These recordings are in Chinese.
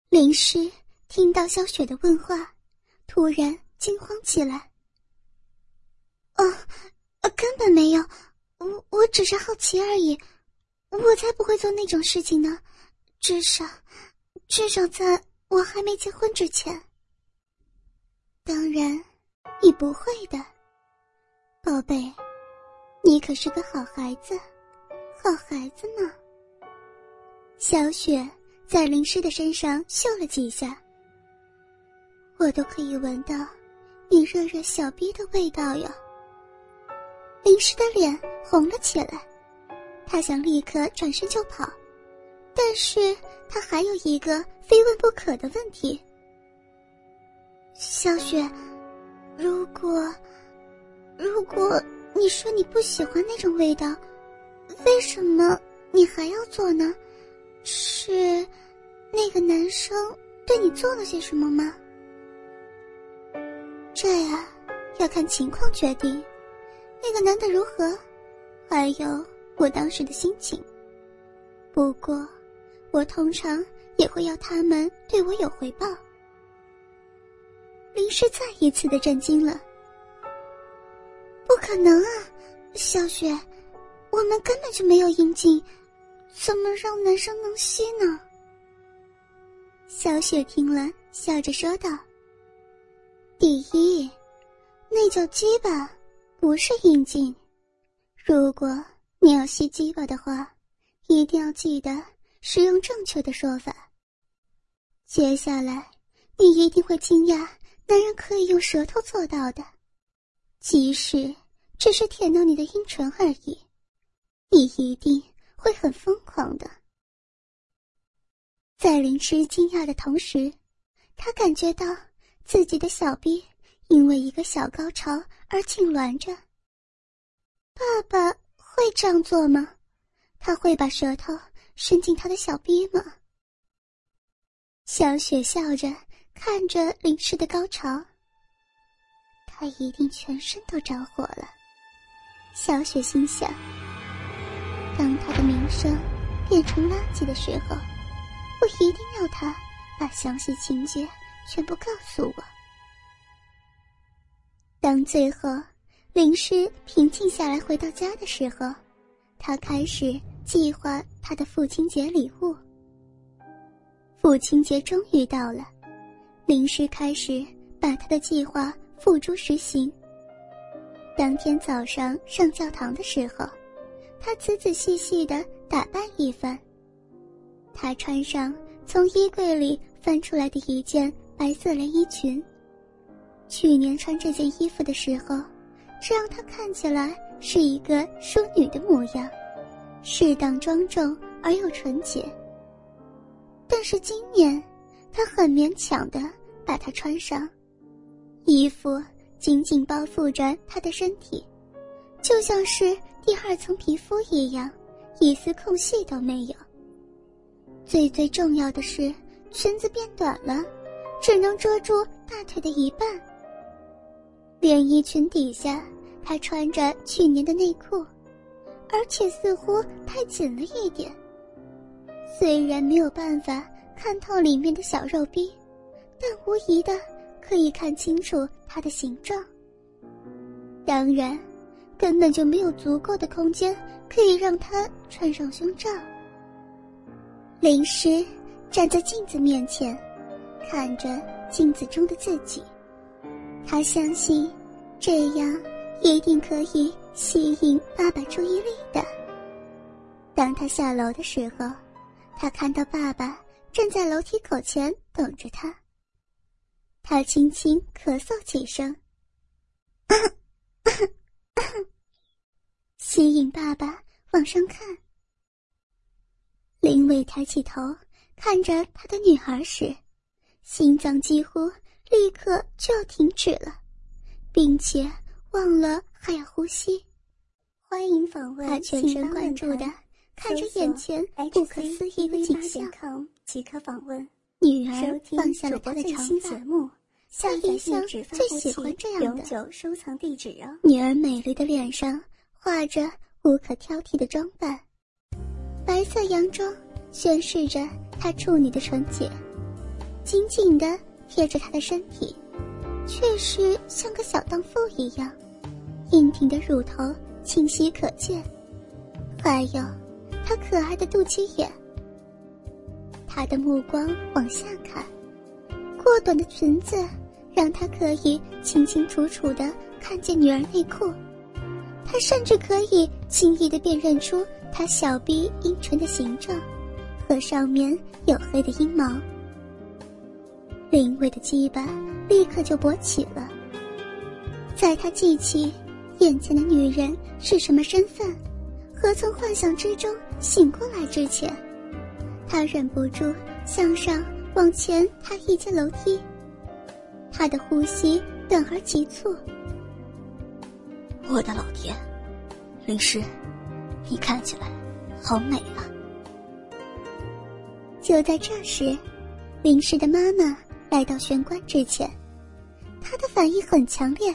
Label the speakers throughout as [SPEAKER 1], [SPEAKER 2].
[SPEAKER 1] 林诗听到萧雪的问话，突然惊慌起来。根本没有，我只是好奇而已，我才不会做那种事情呢，至少在我还没结婚之前。当然，你不会的，宝贝，你可是个好孩子，好孩子呢。小雪在林诗的身上嗅了几下，我都可以闻到你热热小逼的味道呀。林诗的脸红了起来，他想立刻转身就跑，但是他还有一个非问不可的问题。小雪，如果你说你不喜欢那种味道，为什么你还要做呢？是那个男生对你做了些什么吗？这呀，要看情况决定，那个男的如何，还有我当时的心情。不过我通常也会要他们对我有回报。林诗再一次的震惊了。不可能啊，小雪，我们根本就没有阴茎，怎么让男生能吸呢？小雪听了笑着说道。第一，那叫鸡巴，不是阴茎。如果你要吸鸡巴的话，一定要记得使用正确的说法。接下来你一定会惊讶男人可以用舌头做到的，即使只是舔到你的阴唇而已，你一定会很疯狂的。在林诗惊讶的同时，他感觉到自己的小臂因为一个小高潮而痉挛着。爸爸会这样做吗？他会把舌头伸进他的小臂吗？小雪笑着看着林诗的高潮，他一定全身都着火了。小雪心想，当他的名声变成垃圾的时候，我一定要他把详细情节全部告诉我。当最后林诗平静下来回到家的时候，他开始计划他的父亲节礼物。父亲节终于到了，林诗开始把他的计划付诸实行。当天早上上教堂的时候，他仔仔细细地打扮一番。他穿上从衣柜里翻出来的一件白色连衣裙。去年穿这件衣服的时候，这让他看起来是一个淑女的模样，适当庄重而又纯洁。但是今年他很勉强地把它穿上，衣服紧紧包覆着他的身体，就像是第二层皮肤一样，一丝空隙都没有。最重要的是，裙子变短了，只能遮住大腿的一半。连衣裙底下，她穿着去年的内裤，而且似乎太紧了一点。虽然没有办法看透里面的小肉逼，但无疑的可以看清楚它的形状。当然，根本就没有足够的空间可以让她穿上胸罩。林诗站在镜子面前，看着镜子中的自己，他相信这样一定可以吸引爸爸注意力的。当他下楼的时候，他看到爸爸站在楼梯口前等着他。他轻轻咳嗽几声，吸引爸爸往上看。林伟抬起头看着他的女儿时，心脏几乎立刻就要停止了，并且忘了还要呼吸。
[SPEAKER 2] 欢迎访问，
[SPEAKER 1] 他全神贯注地看着眼前不可思议的景象。
[SPEAKER 2] 即可访问。
[SPEAKER 1] 女儿放下了她的长发，下一向最喜欢这样的。
[SPEAKER 2] 永久收藏地址哦。
[SPEAKER 1] 女儿美丽的脸上画着无可挑剔的装扮，白色洋装宣示着她处女的纯洁。 紧紧地贴着他的身体，确实像个小荡妇一样，硬挺的乳头清晰可见，还有他可爱的肚脐眼。他的目光往下看，过短的裙子让他可以清清楚楚地看见女儿内裤，他甚至可以轻易地辨认出她小臂阴唇的形状和上面黝黑的阴毛。林伟的鸡巴立刻就勃起了。在他记起眼前的女人是什么身份，何曾幻想之中醒过来之前，他忍不住向上往前踏一阶楼梯，他的呼吸短而急促。
[SPEAKER 3] 我的老天，林诗，你看起来好美啊。
[SPEAKER 1] 就在这时，林诗的妈妈来到玄关之前，她的反应很强烈。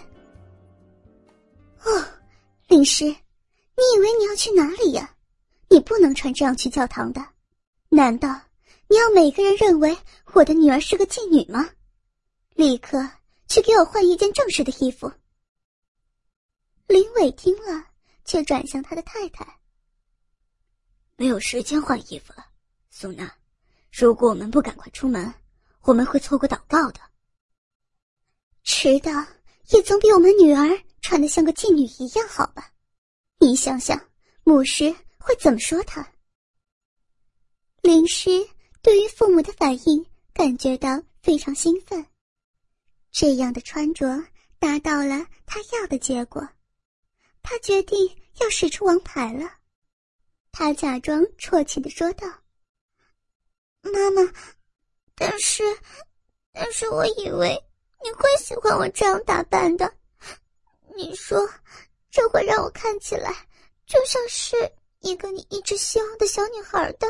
[SPEAKER 1] 哦，林诗，你以为你要去哪里呀？你不能穿这样去教堂的。难道你要每个人认为我的女儿是个妓女吗？立刻去给我换一件正式的衣服。林伟听了，却转向他的太太。
[SPEAKER 3] 没有时间换衣服了，苏娜，如果我们不赶快出门，我们会错过祷告的。
[SPEAKER 1] 迟到也总比我们女儿穿得像个妓女一样好吧？你想想，牧师会怎么说她？林诗对于父母的反应感觉到非常兴奋，这样的穿着达到了他要的结果。他决定要使出王牌了。他假装啜泣地说道：妈妈，但是我以为你会喜欢我这样打扮的。你说这会让我看起来就像是一个你一直希望的小女孩的。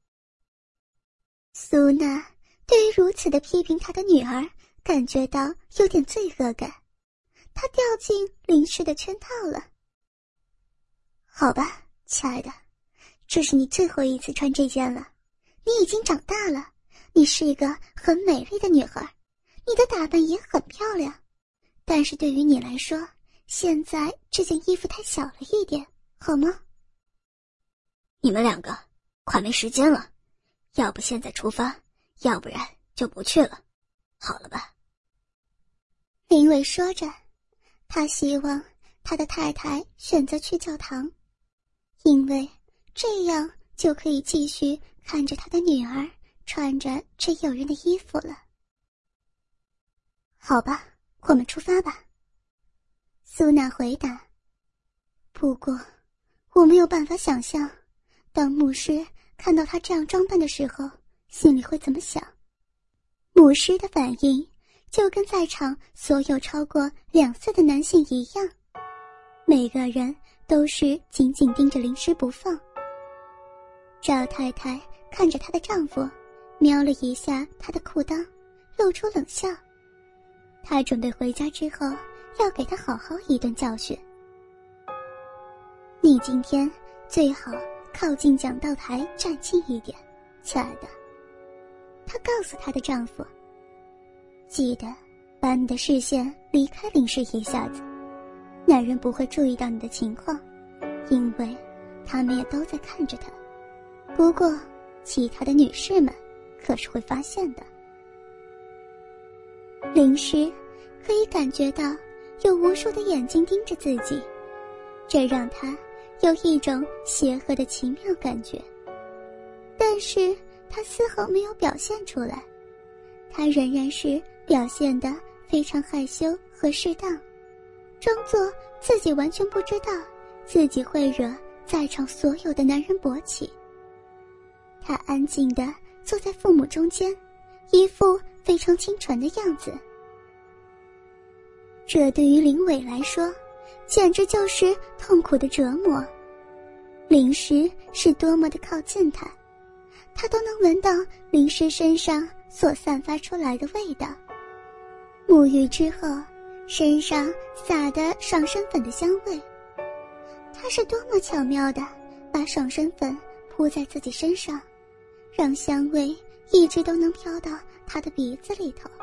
[SPEAKER 1] 苏娜对于如此的批评她的女儿感觉到有点罪恶感，她掉进林诗的圈套了。好吧，亲爱的，这是你最后一次穿这件了。你已经长大了，你是一个很美丽的女孩，你的打扮也很漂亮，但是对于你来说，现在这件衣服太小了一点，好吗？
[SPEAKER 3] 你们两个快没时间了，要不现在出发，要不然就不去了，好了吧？
[SPEAKER 1] 林伟说着，他希望他的太太选择去教堂，因为这样就可以继续看着他的女儿穿着这诱人的衣服了。好吧，我们出发吧。苏娜回答。不过，我没有办法想象，当牧师看到他这样装扮的时候，心里会怎么想。牧师的反应就跟在场所有超过2岁的男性一样，每个人都是紧紧盯着林诗不放。赵太太看着她的丈夫，瞄了一下他的裤裆，露出冷笑。她准备回家之后要给他好好一顿教训。你今天最好靠近讲道台站近一点，亲爱的。她告诉她的丈夫，记得把你的视线离开林诗一下子，男人不会注意到你的情况，因为他们也都在看着他。不过其他的女士们可是会发现的。林诗可以感觉到有无数的眼睛盯着自己，这让她有一种邪恶的奇妙感觉，但是她丝毫没有表现出来，她仍然是表现得非常害羞和适当，装作自己完全不知道自己会惹在场所有的男人勃起。她安静地坐在父母中间，一副非常清纯的样子。这对于林伟来说简直就是痛苦的折磨。林诗是多么的靠近他，他都能闻到林诗身上所散发出来的味道。沐浴之后，身上撒的爽身粉的香味，他是多么巧妙地把爽身粉铺在自己身上，让香味一直都能飘到他的鼻子里头。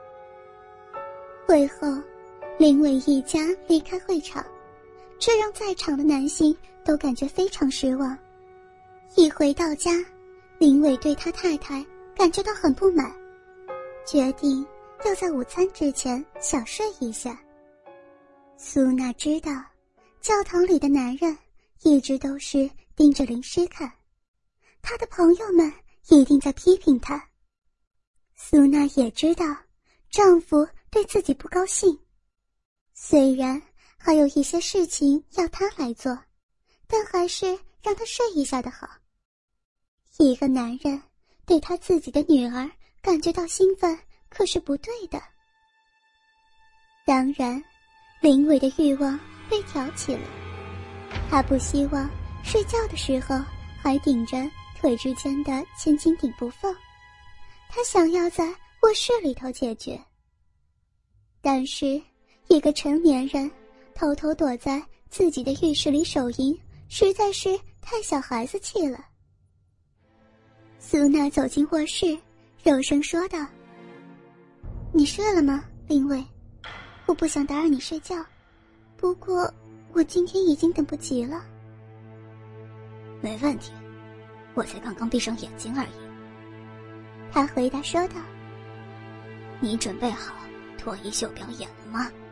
[SPEAKER 1] 会后，林伟一家离开会场，这让在场的男性都感觉非常失望。一回到家，林伟对他太太感觉到很不满，决定要在午餐之前小睡一下。苏娜知道，教堂里的男人一直都是盯着灵师看，她的朋友们一定在批评她。苏娜也知道，丈夫对自己不高兴，虽然还有一些事情要她来做，但还是让她睡一下的好。一个男人对他自己的女儿感觉到兴奋，可是不对的。当然，林伟的欲望被挑起了，他不希望睡觉的时候还顶着腿之间的千斤顶不放，他想要在卧室里头解决。但是一个成年人偷偷躲在自己的浴室里手淫，实在是太小孩子气了。苏娜走进卧室，柔声说道：“你睡了吗，林伟？我不想打扰你睡觉，不过我今天已经等不及了。”“
[SPEAKER 3] 没问题，我才刚刚闭上眼睛而已。”
[SPEAKER 1] 他回答说道。“
[SPEAKER 3] 你准备好脱衣秀表演了吗？”